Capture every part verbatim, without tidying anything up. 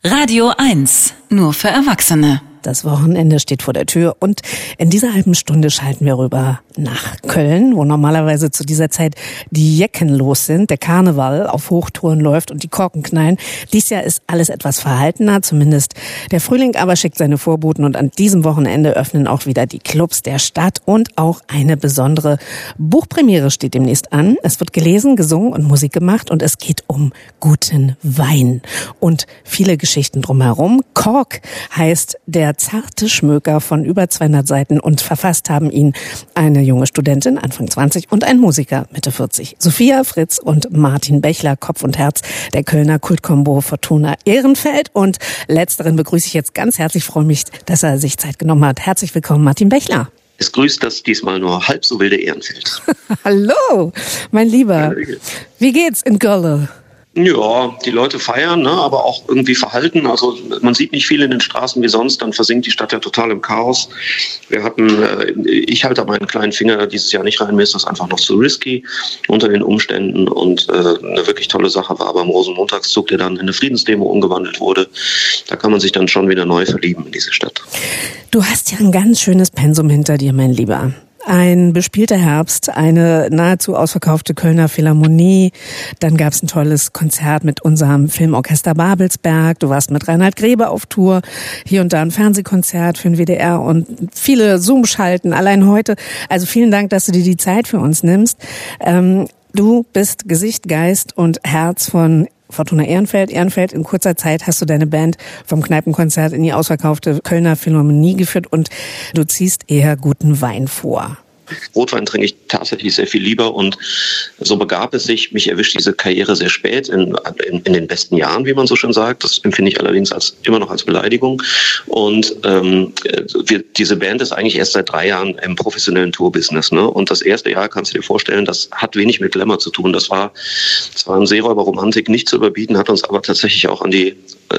Radio eins, nur für Erwachsene. Das Wochenende steht vor der Tür und in dieser halben Stunde schalten wir rüber nach Köln, wo normalerweise zu dieser Zeit die Jecken los sind, der Karneval auf Hochtouren läuft und die Korken knallen. Dies Jahr ist alles etwas verhaltener, zumindest der Frühling aber schickt seine Vorboten und an diesem Wochenende öffnen auch wieder die Clubs der Stadt und auch eine besondere Buchpremiere steht demnächst an. Es wird gelesen, gesungen und Musik gemacht und es geht um guten Wein und viele Geschichten drumherum. Kork heißt der zarte Schmöker von über zweihundert Seiten und verfasst haben ihn eine junge Studentin, Anfang zwanzig, und ein Musiker, Mitte vierzig. Sophia Fritz und Martin Bechler, Kopf und Herz der Kölner Kultkombo Fortuna Ehrenfeld. Und letzteren begrüße ich jetzt ganz herzlich, freue mich, dass er sich Zeit genommen hat. Herzlich willkommen, Martin Bechler. Es grüßt das diesmal nur halb so wilde Ehrenfeld. Hallo, mein Lieber. Wie geht's in Köln? Ja, die Leute feiern, ne, aber auch irgendwie verhalten. Also man sieht nicht viel in den Straßen wie sonst, dann versinkt die Stadt ja total im Chaos. Wir hatten, äh, ich halte meinen kleinen Finger dieses Jahr nicht rein, mir ist das einfach noch zu risky unter den Umständen. Und äh, eine wirklich tolle Sache war beim Rosenmontagszug, der dann in eine Friedensdemo umgewandelt wurde. Da kann man sich dann schon wieder neu verlieben in diese Stadt. Du hast ja ein ganz schönes Pensum hinter dir, mein Lieber. Ein bespielter Herbst, eine nahezu ausverkaufte Kölner Philharmonie, dann gab es ein tolles Konzert mit unserem Filmorchester Babelsberg, du warst mit Reinhard Grebe auf Tour, hier und da ein Fernsehkonzert für den W D R und viele Zoom-Schalten, allein heute. Also vielen Dank, dass du dir die Zeit für uns nimmst. Ähm, du bist Gesicht, Geist und Herz von Fortuna Ehrenfeld. Ehrenfeld, in kurzer Zeit hast du deine Band vom Kneipenkonzert in die ausverkaufte Kölner Philharmonie geführt und du ziehst eher guten Wein vor. Rotwein trinke ich tatsächlich sehr viel lieber und so begab es sich, mich erwischt diese Karriere sehr spät, in, in, in den besten Jahren, wie man so schön sagt. Das empfinde ich allerdings als immer noch als Beleidigung. Und ähm, wir, diese Band ist eigentlich erst seit drei Jahren im professionellen Tourbusiness. Ne? Und das erste Jahr, kannst du dir vorstellen, das hat wenig mit Glamour zu tun. Das war zwar in Seeräuberromantik nicht zu überbieten, hat uns aber tatsächlich auch an die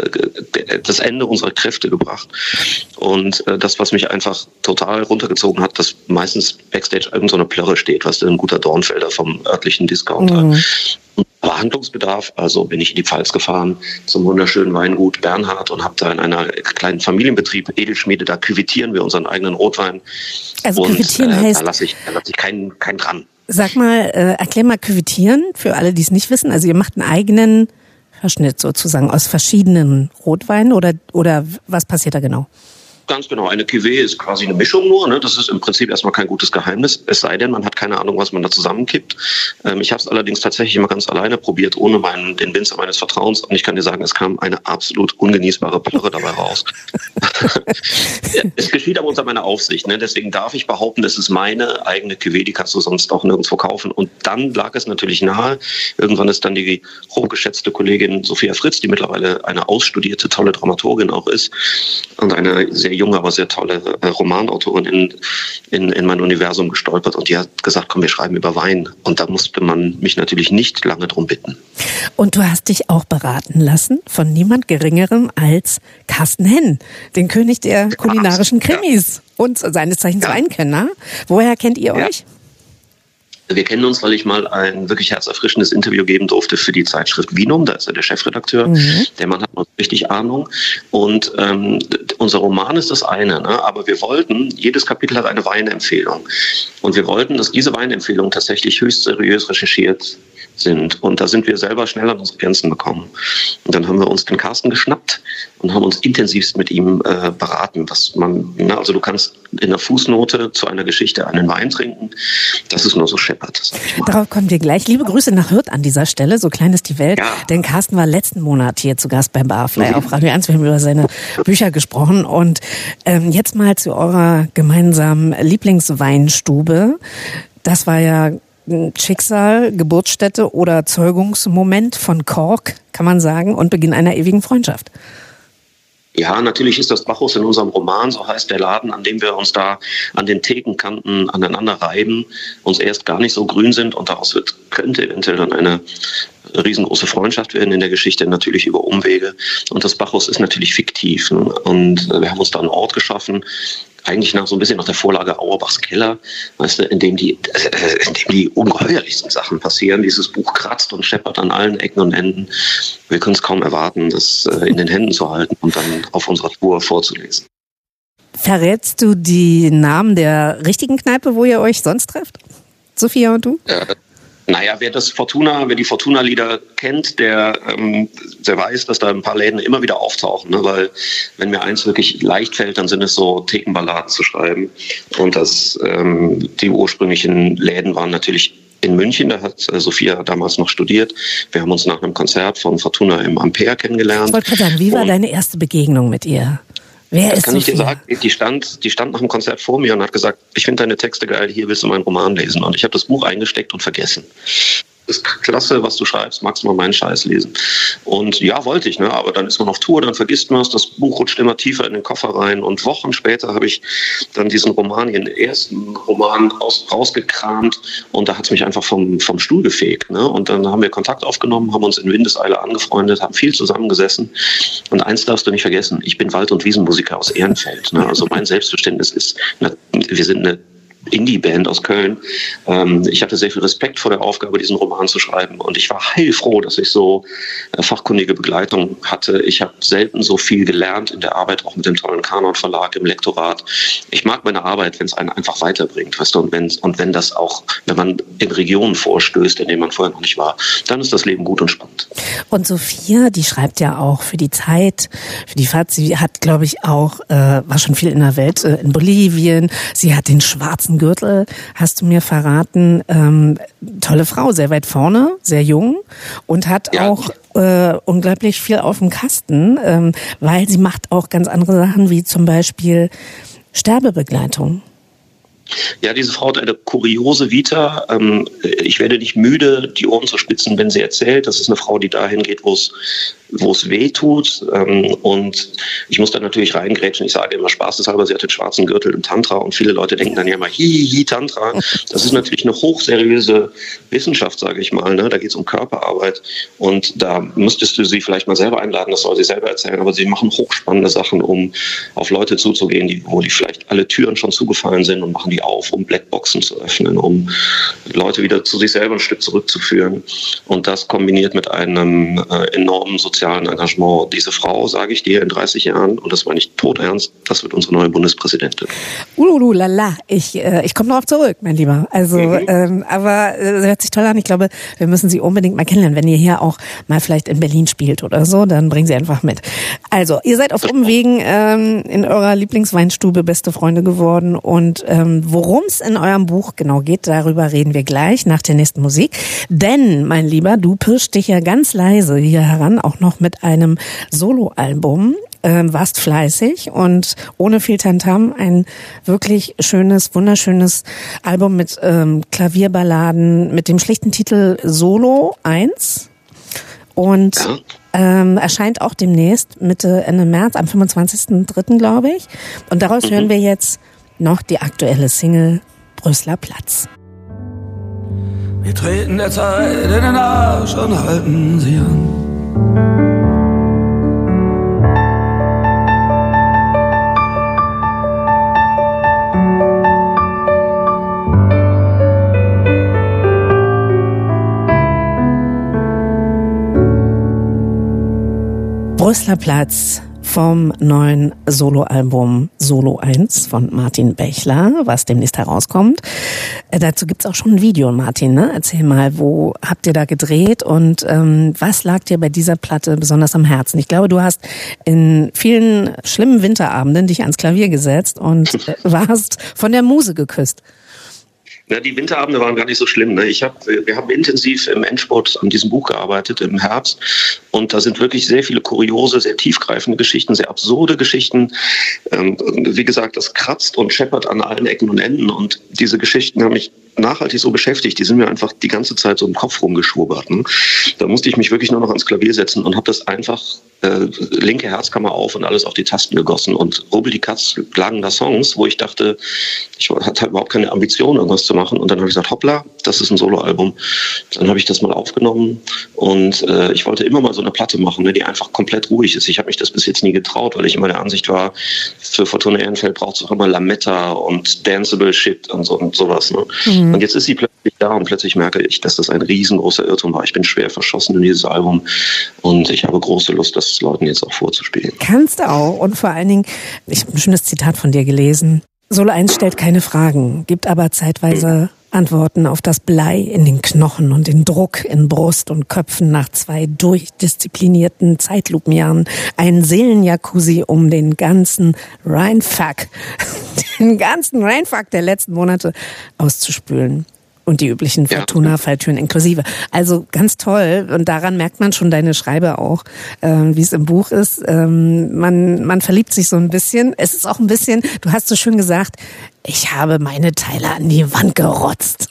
äh, das Ende unserer Kräfte gebracht. Und äh, das, was mich einfach total runtergezogen hat, dass meistens Backstage irgend so eine Plörre steht, was ein guter Dornfelder vom örtlichen Discounter. Mhm. War Handlungsbedarf, also bin ich in die Pfalz gefahren zum wunderschönen Weingut Bernhard und habe da in einer kleinen Familienbetrieb Edelschmiede, da küvetieren wir unseren eigenen Rotwein. Also und küvetieren äh, heißt... Da lasse ich, da lass ich keinen, keinen dran. Sag mal, äh, erklär mal küvetieren für alle, die es nicht wissen. Also ihr macht einen eigenen Verschnitt sozusagen aus verschiedenen Rotweinen oder, oder was passiert da genau? Ganz genau. Eine Cuvée ist quasi eine Mischung nur. Ne? Das ist im Prinzip erstmal kein gutes Geheimnis. Es sei denn, man hat keine Ahnung, was man da zusammenkippt. Ähm, ich habe es allerdings tatsächlich immer ganz alleine probiert, ohne meinen, den Winzer meines Vertrauens. Und ich kann dir sagen, es kam eine absolut ungenießbare Plörre dabei raus. Es geschieht aber unter meiner Aufsicht. Ne? Deswegen darf ich behaupten, das ist meine eigene Cuvée. Die kannst du sonst auch nirgendwo kaufen. Und dann lag es natürlich nahe. Irgendwann ist dann die hochgeschätzte Kollegin Sophia Fritz, die mittlerweile eine ausstudierte, tolle Dramaturgin auch ist und eine sehr junge, aber sehr tolle äh, Romanautorin in, in, in mein Universum gestolpert und die hat gesagt, komm, wir schreiben über Wein. Und da musste man mich natürlich nicht lange drum bitten. Und du hast dich auch beraten lassen von niemand Geringerem als Carsten Henn, den König der kulinarischen Krimis ja. und seines Zeichens ja. Weinkenner. Woher kennt ihr ja. euch? Wir kennen uns, weil ich mal ein wirklich herzerfrischendes Interview geben durfte für die Zeitschrift Vinum. Da ist er der Chefredakteur. Mhm. Der Mann hat noch richtig Ahnung. Und ähm, unser Roman ist das eine. Ne? Aber wir wollten, jedes Kapitel hat eine Weinempfehlung. Und wir wollten, dass diese Weinempfehlungen tatsächlich höchst seriös recherchiert sind. Und da sind wir selber schnell an unsere Grenzen gekommen. Und dann haben wir uns den Carsten geschnappt und haben uns intensivst mit ihm äh, beraten. Was man, na, also du kannst in der Fußnote zu einer Geschichte einen Wein trinken. Das ist nur so scheppert, sag ich mal. Darauf kommen wir gleich. Liebe Grüße nach Hürth an dieser Stelle. So klein ist die Welt. Ja. Denn Carsten war letzten Monat hier zu Gast beim Barfly mhm. auf Radio eins. Wir haben über seine Bücher gesprochen. Und ähm, jetzt mal zu eurer gemeinsamen Lieblingsweinstube. Das war ja Schicksal, Geburtsstätte oder Zeugungsmoment von Kork, kann man sagen, und Beginn einer ewigen Freundschaft. Ja, natürlich ist das Bacchus in unserem Roman, so heißt der Laden, an dem wir uns da an den Thekenkanten aneinander reiben, uns erst gar nicht so grün sind und daraus wird, könnte eventuell dann eine riesengroße Freundschaft werden in der Geschichte, natürlich über Umwege. Und das Bacchus ist natürlich fiktiv. Ne? Und wir haben uns da einen Ort geschaffen, eigentlich nach so ein bisschen nach der Vorlage Auerbachs Keller, weißt du, in dem die, äh, in dem die ungeheuerlichsten Sachen passieren. Dieses Buch kratzt und scheppert an allen Ecken und Enden. Wir können es kaum erwarten, das äh, in den Händen zu halten und dann auf unserer Tour vorzulesen. Verrätst du die Namen der richtigen Kneipe, wo ihr euch sonst trefft? Sophia und du? Äh, Naja, wer das Fortuna, wer die Fortuna-Lieder kennt, der, ähm, der weiß, dass da ein paar Läden immer wieder auftauchen, ne? Weil wenn mir eins wirklich leicht fällt, dann sind es so Thekenballaden zu schreiben. Und das, ähm, die ursprünglichen Läden waren natürlich in München, da hat äh, Sophia damals noch studiert. Wir haben uns nach einem Konzert von Fortuna im Ampere kennengelernt. Ich wollte gerade sagen, wie war und deine erste Begegnung mit ihr? Wer das ist kann Sophia? ich dir sagen, die stand, die stand nach dem Konzert vor mir und hat gesagt, ich finde deine Texte geil, hier willst du meinen Roman lesen. Und ich habe das Buch eingesteckt und vergessen. Das ist klasse, was du schreibst, magst du mal meinen Scheiß lesen? Und ja, wollte ich, ne? Aber dann ist man auf Tour, dann vergisst man es, das Buch rutscht immer tiefer in den Koffer rein und Wochen später habe ich dann diesen Roman, den ersten Roman aus, rausgekramt und da hat es mich einfach vom, vom Stuhl gefegt, ne? Und dann haben wir Kontakt aufgenommen, haben uns in Windeseile angefreundet, haben viel zusammengesessen und eins darfst du nicht vergessen, ich bin Wald- und Wiesenmusiker aus Ehrenfeld, ne? Also mein Selbstverständnis ist, wir sind eine Indie-Band aus Köln. Ähm, ich hatte sehr viel Respekt vor der Aufgabe, diesen Roman zu schreiben und ich war heilfroh, dass ich so äh, fachkundige Begleitung hatte. Ich habe selten so viel gelernt in der Arbeit, auch mit dem tollen Kanon Verlag im Lektorat. Ich mag meine Arbeit, wenn es einen einfach weiterbringt, weißt du, und wenn, und wenn das auch, wenn man in Regionen vorstößt, in denen man vorher noch nicht war, dann ist das Leben gut und spannend. Und Sophia, die schreibt ja auch für die Zeit, für die Fahrt. Sie hat, glaube ich, auch, äh, war schon viel in der Welt, äh, in Bolivien. Sie hat den schwarzen Gürtel, hast du mir verraten. Ähm, tolle Frau, sehr weit vorne, sehr jung und hat ja auch äh, unglaublich viel auf dem Kasten, ähm, weil sie macht auch ganz andere Sachen, wie zum Beispiel Sterbebegleitung. Ja, diese Frau hat eine kuriose Vita. Ich werde nicht müde, die Ohren zu spitzen, wenn sie erzählt. Das ist eine Frau, die dahin geht, wo es wo es weh tut. Und ich muss da natürlich reingrätschen. Ich sage immer spaßeshalber, sie hat den schwarzen Gürtel im Tantra. Und viele Leute denken dann ja mal, hi, hi, hi, Tantra. Das ist natürlich eine hochseriöse Wissenschaft, sage ich mal. Da geht es um Körperarbeit. Und da müsstest du sie vielleicht mal selber einladen. Das soll sie selber erzählen. Aber sie machen hochspannende Sachen, um auf Leute zuzugehen, die, wo die vielleicht alle Türen schon zugefallen sind und machen die auf, um Blackboxen zu öffnen, um Leute wieder zu sich selber ein Stück zurückzuführen. Und das kombiniert mit einem äh, enormen sozialen Engagement. Diese Frau, sage ich dir, in dreißig Jahren, und das war nicht todernst, das wird unsere neue Bundespräsidentin. Ululu, lala. Ich, äh, ich komme darauf zurück, mein Lieber. Also, mhm. ähm, aber äh, hört sich toll an. Ich glaube, wir müssen Sie unbedingt mal kennenlernen. Wenn ihr hier auch mal vielleicht in Berlin spielt oder so, dann bringen Sie einfach mit. Also, ihr seid auf Umwegen ähm, in eurer Lieblingsweinstube beste Freunde geworden und ähm, worum es in eurem Buch genau geht, darüber reden wir gleich nach der nächsten Musik. Denn, mein Lieber, du pirschst dich ja ganz leise hier heran, auch noch mit einem Soloalbum. Ähm, warst fleißig und ohne viel Tamtam ein wirklich schönes, wunderschönes Album mit ähm, Klavierballaden mit dem schlichten Titel Solo eins. Und ja. ähm, erscheint auch demnächst Mitte, Ende März, am fünfundzwanzigsten dritten glaube ich. Und daraus mhm. hören wir jetzt noch die aktuelle Single Brüsseler Platz. Wir treten der Zeit in den Arsch und halten sie an. Brüsseler Platz vom neuen Soloalbum Solo eins von Martin Bächler, was demnächst herauskommt. Äh, dazu gibt's auch schon ein Video, Martin, ne? Erzähl mal, wo habt ihr da gedreht und ähm, was lag dir bei dieser Platte besonders am Herzen? Ich glaube, du hast in vielen schlimmen Winterabenden dich ans Klavier gesetzt und äh, warst von der Muse geküsst. Ja, die Winterabende waren gar nicht so schlimm. Ne? Ich hab, wir haben intensiv im Endspurt an diesem Buch gearbeitet im Herbst und da sind wirklich sehr viele kuriose, sehr tiefgreifende Geschichten, sehr absurde Geschichten. Ähm, wie gesagt, das kratzt und scheppert an allen Ecken und Enden und diese Geschichten haben mich nachhaltig so beschäftigt. Die sind mir einfach die ganze Zeit so im Kopf rumgeschwurbert. Ne? Da musste ich mich wirklich nur noch ans Klavier setzen und habe das einfach äh, linke Herzkammer auf und alles auf die Tasten gegossen. Und Rubbel die Katz lagen da Songs, wo ich dachte, ich hatte überhaupt keine Ambition, irgendwas zu machen. Und dann habe ich gesagt, hoppla, das ist ein Soloalbum. Dann habe ich das mal aufgenommen und äh, ich wollte immer mal so eine Platte machen, ne, die einfach komplett ruhig ist. Ich habe mich das bis jetzt nie getraut, weil ich immer der Ansicht war, für Fortuna Ehrenfeld braucht es auch immer Lametta und Danceable Shit und, so, und sowas. Ne? Mhm. Und jetzt ist sie plötzlich da und plötzlich merke ich, dass das ein riesengroßer Irrtum war. Ich bin schwer verschossen in dieses Album und ich habe große Lust, das Leuten jetzt auch vorzuspielen. Kannst du auch. Und vor allen Dingen, ich habe ein schönes Zitat von dir gelesen. Solo eins stellt keine Fragen, gibt aber zeitweise Antworten auf das Blei in den Knochen und den Druck in Brust und Köpfen nach zwei durchdisziplinierten Zeitlupenjahren. Ein Seelenjacuzzi um den ganzen Rheinfuck, den ganzen Rheinfuck der letzten Monate auszuspülen. Und die üblichen Fortuna-Falltüren inklusive. Also ganz toll. Und daran merkt man schon deine Schreibe auch, ähm, wie es im Buch ist. Ähm, man, man verliebt sich so ein bisschen. Es ist auch ein bisschen, du hast so schön gesagt, ich habe meine Teile an die Wand gerotzt.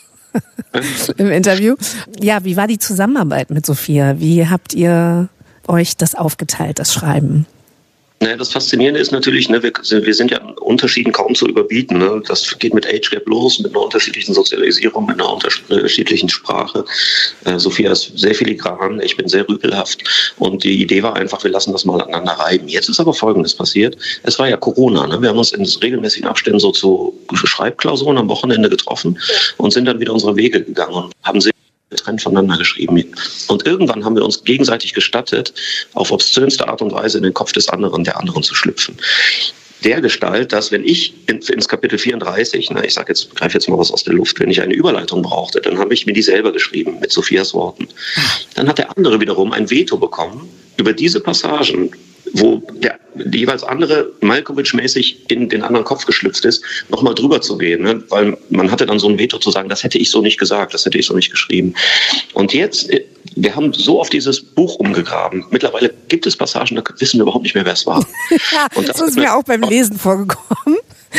Im Interview. Ja, wie war die Zusammenarbeit mit Sophia? Wie habt ihr euch das aufgeteilt, das Schreiben? Naja, das Faszinierende ist natürlich, ne, wir, wir sind ja an Unterschieden kaum zu überbieten. Ne? Das geht mit Age Gap los, mit einer unterschiedlichen Sozialisierung, mit einer unterschiedlichen Sprache. Äh, Sophia ist sehr filigran, ich bin sehr rüpelhaft. Und die Idee war einfach, wir lassen das mal aneinander reiben. Jetzt ist aber Folgendes passiert. Es war ja Corona. Ne? Wir haben uns in regelmäßigen Abständen so zu Schreibklausuren am Wochenende getroffen und sind dann wieder unsere Wege gegangen und haben sehr getrennt voneinander geschrieben. Und irgendwann haben wir uns gegenseitig gestattet, auf obszönste Art und Weise in den Kopf des anderen, der anderen zu schlüpfen. Der Gestalt, dass wenn ich in, ins Kapitel vierunddreißig, na, ich sag jetzt, greife jetzt mal was aus der Luft, wenn ich eine Überleitung brauchte, dann habe ich mir die selber geschrieben, mit Sophias Worten. Dann hat der andere wiederum ein Veto bekommen über diese Passagen, wo der die jeweils andere Malkovich-mäßig in den anderen Kopf geschlüpft ist, nochmal drüber zu gehen. Ne? Weil man hatte dann so ein Veto zu sagen, das hätte ich so nicht gesagt, das hätte ich so nicht geschrieben. Und jetzt, wir haben so auf dieses Buch umgegraben. Mittlerweile gibt es Passagen, da wissen wir überhaupt nicht mehr, wer es war. Ja, und das, das ist mir auch beim Lesen vorgekommen.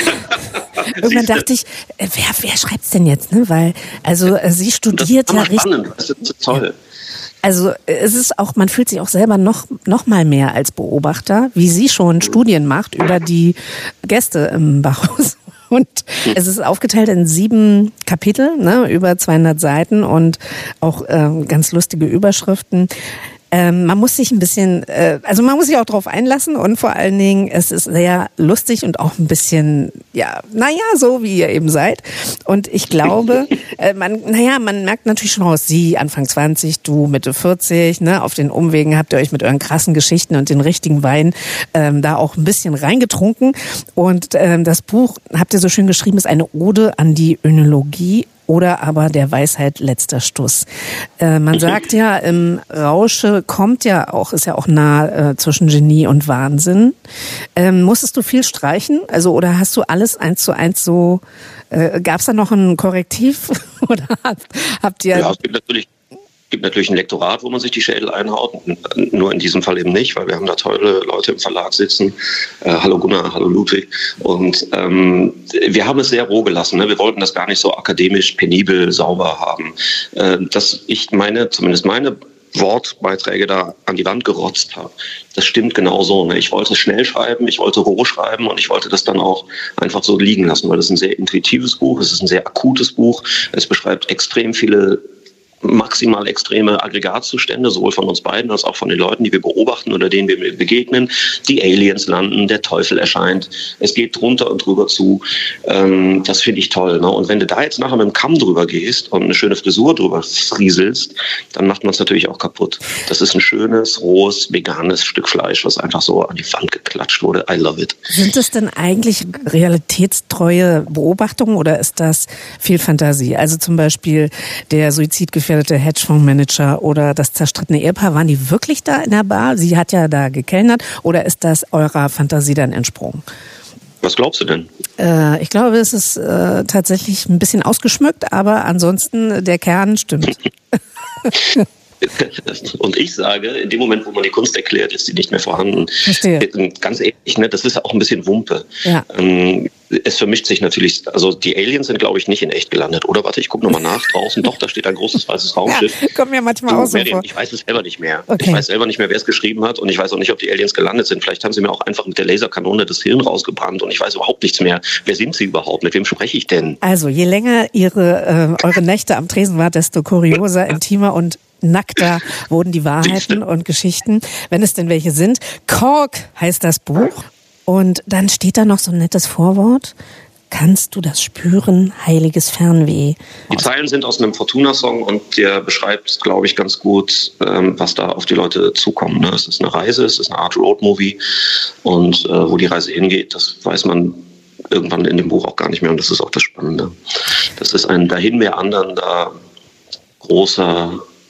Irgendwann dachte ich, wer, wer schreibt's denn jetzt? Ne? Weil, also sie studiert ja richtig. Das ist toll. Also es ist auch, man fühlt sich auch selber noch noch mal mehr als Beobachter, wie sie schon Studien macht über die Gäste im Bachhaus. Und es ist aufgeteilt in sieben Kapitel, ne, über zweihundert Seiten und auch ähm, ganz lustige Überschriften. Ähm, man muss sich ein bisschen, äh, also man muss sich auch drauf einlassen und vor allen Dingen, es ist sehr lustig und auch ein bisschen, ja, naja, so wie ihr eben seid. Und ich glaube, äh, man, naja, man merkt natürlich schon raus, sie Anfang zwanzig, du Mitte vierzig, ne, auf den Umwegen habt ihr euch mit euren krassen Geschichten und den richtigen Wein ähm, da auch ein bisschen reingetrunken. Und ähm, das Buch, habt ihr so schön geschrieben, ist eine Ode an die Önologie oder aber der Weisheit letzter Stuss. Äh, man sagt ja, im Rausche kommt ja auch, ist ja auch nah äh, zwischen Genie und Wahnsinn. Ähm, musstest du viel streichen? Also oder hast du alles eins zu eins so, äh, gab es da noch ein Korrektiv? Oder habt, habt ihr... Ja, es gibt natürlich Es gibt natürlich ein Lektorat, wo man sich die Schädel einhaut, nur in diesem Fall eben nicht, weil wir haben da tolle Leute im Verlag sitzen. Äh, hallo Gunnar, hallo Ludwig. Und ähm, wir haben es sehr roh gelassen. Ne? Wir wollten das gar nicht so akademisch, penibel, sauber haben. Äh, dass ich meine, zumindest meine Wortbeiträge da an die Wand gerotzt habe, das stimmt genauso. Ne? Ich wollte schnell schreiben, ich wollte roh schreiben und ich wollte das dann auch einfach so liegen lassen, weil das ist ein sehr intuitives Buch, es ist ein sehr akutes Buch, es beschreibt extrem viele maximal extreme Aggregatzustände, sowohl von uns beiden als auch von den Leuten, die wir beobachten oder denen wir begegnen. Die Aliens landen, der Teufel erscheint, es geht drunter und drüber zu. Ähm, das finde ich toll. Ne? Und wenn du da jetzt nachher mit dem Kamm drüber gehst und eine schöne Frisur drüber frieselst, dann macht man es natürlich auch kaputt. Das ist ein schönes, rohes, veganes Stück Fleisch, was einfach so an die Wand geklatscht wurde. I love it. Sind es denn eigentlich realitätstreue Beobachtungen oder ist das viel Fantasie? Also zum Beispiel der suizidgefährdete Hedgefondsmanager oder das zerstrittene Ehepaar, waren die wirklich da in der Bar? Sie hat ja da gekellnert oder ist das eurer Fantasie dann entsprungen? Was glaubst du denn? Äh, ich glaube, es ist äh, tatsächlich ein bisschen ausgeschmückt, aber ansonsten der Kern stimmt. Und ich sage, in dem Moment, wo man die Kunst erklärt, ist sie nicht mehr vorhanden. Verstehe. Ganz ehrlich, ne, das ist auch ein bisschen Wumpe. Ja. Ähm, es vermischt sich natürlich, also die Aliens sind, glaube ich, nicht in echt gelandet. Oder warte, ich gucke nochmal nach draußen. Doch, da steht ein großes weißes Raumschiff. Ja, kommt mir manchmal auch so vor. Ich weiß es selber nicht mehr. Okay. Ich weiß selber nicht mehr, wer es geschrieben hat. Und ich weiß auch nicht, ob die Aliens gelandet sind. Vielleicht haben sie mir auch einfach mit der Laserkanone das Hirn rausgebrannt. Und ich weiß überhaupt nichts mehr. Wer sind sie überhaupt? Mit wem spreche ich denn? Also, je länger ihre, äh, eure Nächte am Tresen war, desto kurioser, intimer und nackter wurden die Wahrheiten und Geschichten, wenn es denn welche sind. Kork heißt das Buch. Und dann steht da noch so ein nettes Vorwort. Kannst du das spüren, heiliges Fernweh? Die Zeilen sind aus einem Fortuna-Song und der beschreibt, glaube ich, ganz gut, ähm, was da auf die Leute zukommt. Ne? Es ist eine Reise, es ist eine Art Road-Movie und äh, wo die Reise hingeht, das weiß man irgendwann in dem Buch auch gar nicht mehr und das ist auch das Spannende. Das ist ein dahin meandernder, großer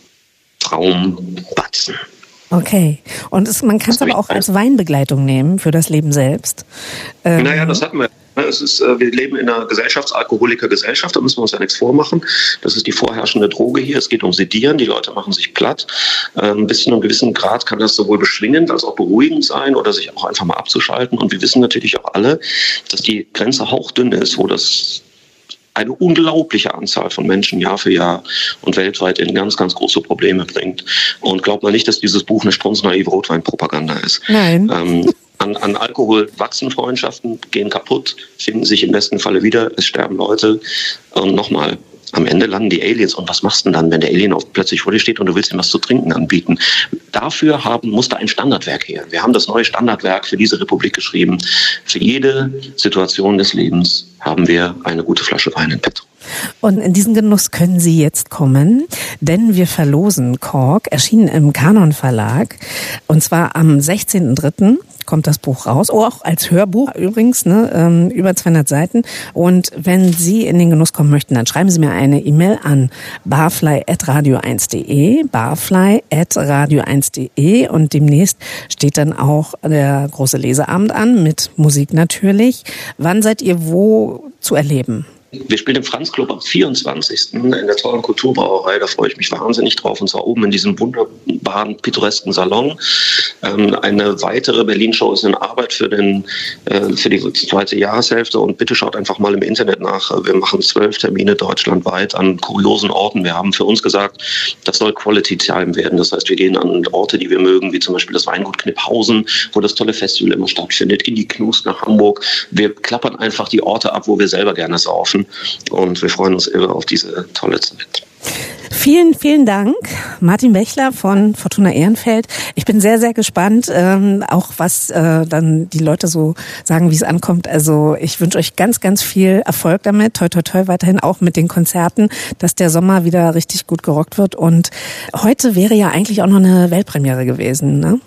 Traumbatzen. Okay. Und es, man kann es aber auch als Weinbegleitung nehmen für das Leben selbst. Ähm, naja, das hatten wir. Es ist, wir leben in einer Gesellschaftsalkoholiker-Gesellschaft, da müssen wir uns ja nichts vormachen. Das ist die vorherrschende Droge hier. Es geht um Sedieren, die Leute machen sich platt. Ähm, bis zu einem gewissen Grad kann das sowohl beschwingend als auch beruhigend sein oder sich auch einfach mal abzuschalten. Und wir wissen natürlich auch alle, dass die Grenze hauchdünn ist, wo das eine unglaubliche Anzahl von Menschen Jahr für Jahr und weltweit in ganz, ganz große Probleme bringt. Und glaubt mal nicht, dass dieses Buch eine strunznaive Rotweinpropaganda ist. Nein. Ähm, An, an Alkohol wachsen Freundschaften, gehen kaputt, finden sich im besten Falle wieder, es sterben Leute. Und nochmal, am Ende landen die Aliens. Und was machst du denn dann, wenn der Alien auf, plötzlich vor dir steht und du willst ihm was zu trinken anbieten? Dafür haben, muss da ein Standardwerk her. Wir haben das neue Standardwerk für diese Republik geschrieben. Für jede Situation des Lebens haben wir eine gute Flasche Wein in petto. Und in diesen Genuss können Sie jetzt kommen, denn wir verlosen Kork, erschienen im Kanon Verlag. Und zwar am sechzehnten dritten kommt das Buch raus. Oh, auch als Hörbuch übrigens, ne, ähm, über zweihundert Seiten. Und wenn Sie in den Genuss kommen möchten, dann schreiben Sie mir eine E-Mail an barfly at radio eins punkt de, barfly at radio eins punkt de und demnächst steht dann auch der große Leseabend an, mit Musik natürlich. Wann seid ihr wo zu erleben? Wir spielen im Franz Club am vierundzwanzigsten in der tollen Kulturbrauerei. Da freue ich mich wahnsinnig drauf. Und zwar oben in diesem wunderbaren, pittoresken Salon. Ähm, eine weitere Berlin-Show ist in Arbeit für, den, äh, für die zweite Jahreshälfte. Und bitte schaut einfach mal im Internet nach. Wir machen zwölf Termine deutschlandweit an kuriosen Orten. Wir haben für uns gesagt, das soll Quality Time werden. Das heißt, wir gehen an Orte, die wir mögen, wie zum Beispiel das Weingut Kniphausen, wo das tolle Festival immer stattfindet, in die Knust nach Hamburg. Wir klappern einfach die Orte ab, wo wir selber gerne saufen. Und wir freuen uns irre auf diese tolle Zeit. Vielen, vielen Dank, Martin Bechler von Fortuna Ehrenfeld. Ich bin sehr, sehr gespannt, ähm, auch was äh, dann die Leute so sagen, wie es ankommt. Also ich wünsche euch ganz, ganz viel Erfolg damit. Toi, toi, toi, weiterhin auch mit den Konzerten, dass der Sommer wieder richtig gut gerockt wird. Und heute wäre ja eigentlich auch noch eine Weltpremiere gewesen, ne?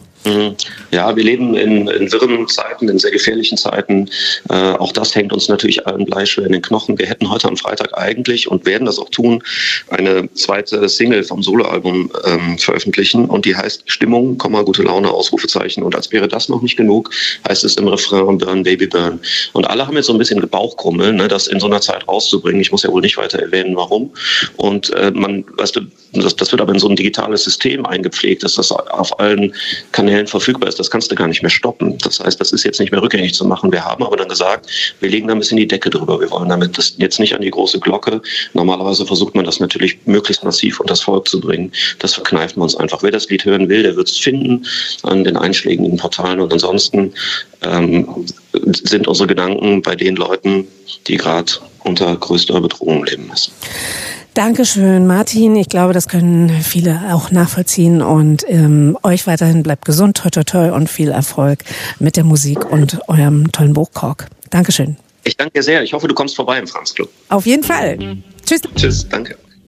Ja, wir leben in, in wirren Zeiten, in sehr gefährlichen Zeiten. Äh, auch das hängt uns natürlich allen bleischwer in den Knochen. Wir hätten heute am Freitag eigentlich und werden das auch tun, eine zweite Single vom Soloalbum ähm, veröffentlichen und die heißt Stimmung, gute Laune, Ausrufezeichen. Und als wäre das noch nicht genug, heißt es im Refrain Burn, Baby Burn. Und alle haben jetzt so ein bisschen Bauchkrummeln, ne, das in so einer Zeit rauszubringen. Ich muss ja wohl nicht weiter erwähnen, warum. Und äh, man, weißt du, das, das wird aber in so ein digitales System eingepflegt, dass das auf allen Kanälen verfügbar ist, das kannst du gar nicht mehr stoppen. Das heißt, das ist jetzt nicht mehr rückgängig zu machen. Wir haben aber dann gesagt, wir legen da ein bisschen die Decke drüber. Wir wollen damit das jetzt nicht an die große Glocke. Normalerweise versucht man das natürlich möglichst massiv unter das Volk zu bringen. Das verkneift man uns einfach. Wer das Lied hören will, der wird es finden an den einschlägigen Portalen. Und ansonsten ähm, sind unsere Gedanken bei den Leuten, die gerade unter größter Bedrohung leben müssen. Dankeschön, Martin. Ich glaube, das können viele auch nachvollziehen. Und ähm, euch weiterhin bleibt gesund, toi, toi, toi und viel Erfolg mit der Musik und eurem tollen Buch Kork. Dankeschön. Ich danke dir sehr. Ich hoffe, du kommst vorbei im Franz Club. Auf jeden Fall. Tschüss. Tschüss, danke.